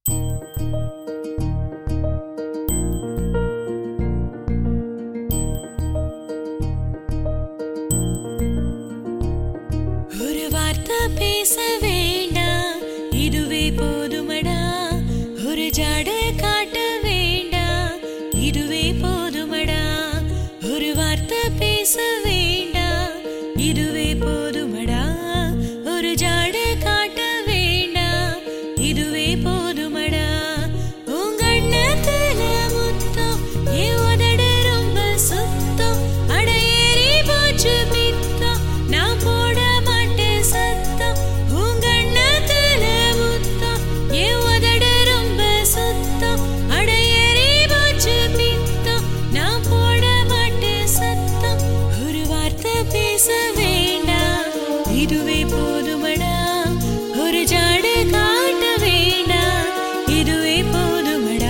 ஒரு வார்த்தை பேச வேண்டாம், இதுவே போதுமடா. ஒரு ஜாட காட்ட வேண்டாம், இதுவே போதுமடா. ஒரு வார்த்தை பேச வேண்டாம், இதுவே போதுமடா. ஒரு ஜாட காட்ட வேண்டாம், இதுவே போதுமடா. உங்கண்ணத்துல முத்தம், என் உதடு ரொம்ப சுத்தம். அடையேறி போச்சு பித்தம், நான் போட மாட்டேன் சத்தம். உங்கண்ணத்துல முத்தம், என் உதடு ரொம்ப சுத்தம். அடையேறி போச்சு பித்தம், நான் போட மாட்டேன் சத்தம். ஒரு வார்த்தை பேச வேண்டாம், இதுவே போதுமடா. ஒரு ஜாடு காட்ட வேண்டாம், இதுவே போதுமடா.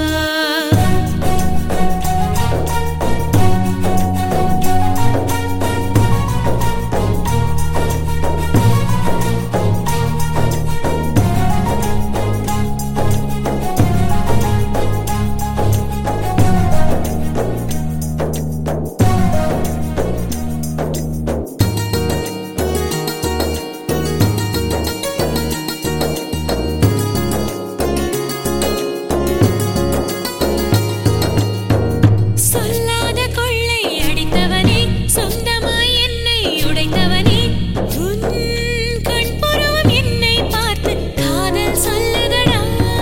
சொல்லாத கொள்ளை அடித்தவனே, சொந்தமாய் என்னை உடைத்தவனே. உன் கண்புருவம் என்னை பார்த்து காதல் சொல்லுதடா.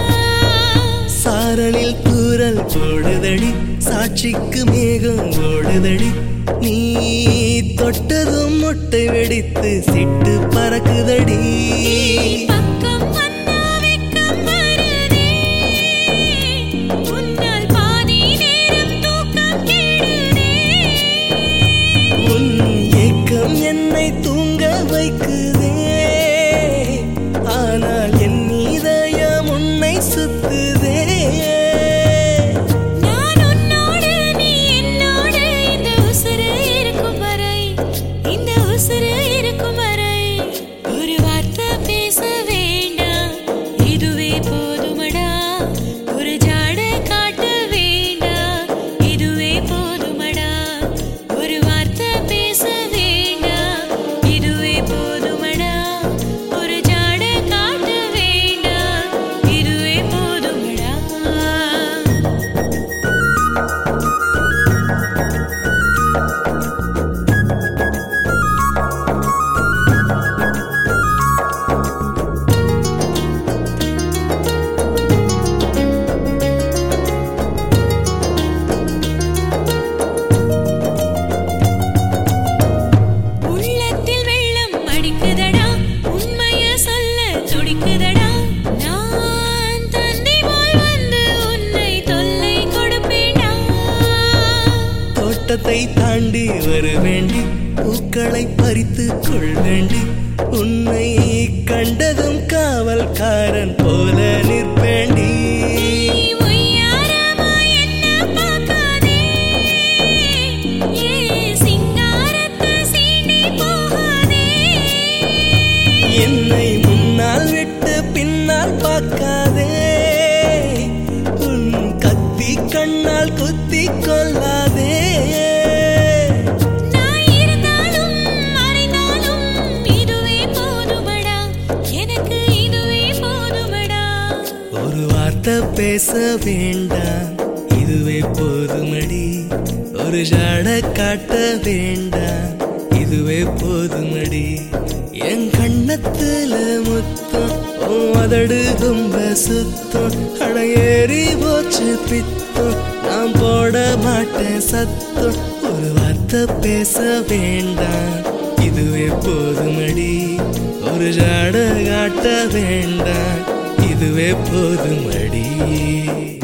சாரலில் தூறல் போடுதடி, சாட்சிக்கு மேகம் ஓடுதடி. நீ தொட்டதும் முட்டை வெடித்து சிட்டு பறக்குதடி. பக்கம் வந்தா வெக்கம் வருதே, உன்னால் பாதி நேரம் தூக்கம் கெடுதே. உன் ஏக்கம் என்னை தூங்க வைக்குதே, ஆனால் என் இதயம் உன்னை சுத்துதே. நான் உன்னோடு, நீ என்னோடு, இந்த உசுரு இருக்கும் வரை, இந்த உசுரு இருக்கும் வரை. ஒரு வார்த்தை பேச வேண்டாம், இதுவே போதுமடா. ஒரு ஜாட காட்ட வேண்டாம், இதுவே போதுமடா. ஒரு வார்த்தை பேச வேண்டாம், இதுவே போதுமடா. ஒரு ஜாட காட்ட வேண்டாம், இதுவே போதுமடா. உள்ளத்தில் வெள்ளம் அடிக்குதடா, உண்மைய சொல்ல துடிக்குதடா. நான் தந்தை போல் வந்து உன்னை தொல்லை கொடுப்பேன்டா. தோட்டத்தை தாண்டி வர வேண்டி, பூக்களை பறித்து கொள் வேண்டி. உன்னை கண்டதும் காவல்காரன் போல நிற்பேண்டி. நீ ஒய்யாரமா என்ன பார்க்காதே, ஏ சிங்காரத்தை சீண்டி போகாதே. என்னை முன்னால் விட்டு பின்னால் பார்க்காதே, உன் கத்தி கண்ணால் குத்தி கொள்ளாதே. நான் இருந்தாலும் மறைந்தாலும் இதுவே போதுமடா, எனக்கு இதுவே போதுமடா. ஒரு வார்த்தை பேச வேண்டாம், இதுவே போதுமடி. ஒரு ஜாட காட்ட வேண்டாம், இதுவே போதுமடி. என் கண்ணத்துல முத்தம், உன் உதடு ரொம்ப சுத்தம். அடையேறி போச்சு பித்தம், நான் போட மாட்டேன் சத்தம். ஒரு வார்த்தை பேச வேண்டாம், இதுவே போதுமடி. ஒரு ஜாட காட்ட வேண்டாம், இதுவே போதுமடி.